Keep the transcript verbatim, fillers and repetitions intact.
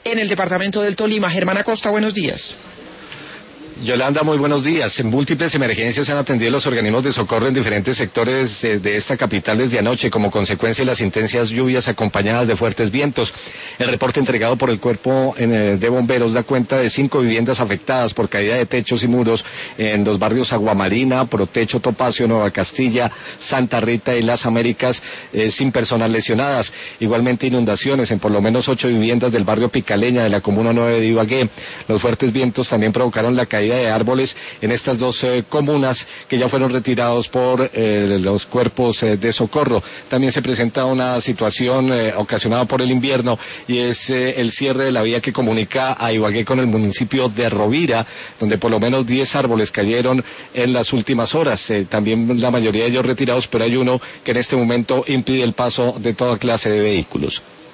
en el departamento del Tolima. Germán Acosta, buenos días. Yolanda, muy buenos días. En múltiples emergencias se han atendido los organismos de socorro en diferentes sectores de, de esta capital desde anoche, como consecuencia de las intensas lluvias acompañadas de fuertes vientos. El reporte entregado por el Cuerpo de Bomberos da cuenta de cinco viviendas afectadas por caída de techos y muros en los barrios Aguamarina, Protecho, Topacio, Nueva Castilla, Santa Rita y Las Américas, eh, sin personas lesionadas. Igualmente inundaciones en por lo menos ocho viviendas del barrio Picaleña de la Comuna nueve de Ibagué. Los fuertes vientos también provocaron la caída de árboles en estas dos eh, comunas que ya fueron retirados por eh, los cuerpos eh, de socorro. También se presenta una situación eh, ocasionada por el invierno y es eh, el cierre de la vía que comunica a Ibagué con el municipio de Rovira, donde por lo menos diez árboles cayeron en las últimas horas. Eh, también la mayoría de ellos retirados, pero hay uno que en este momento impide el paso de toda clase de vehículos.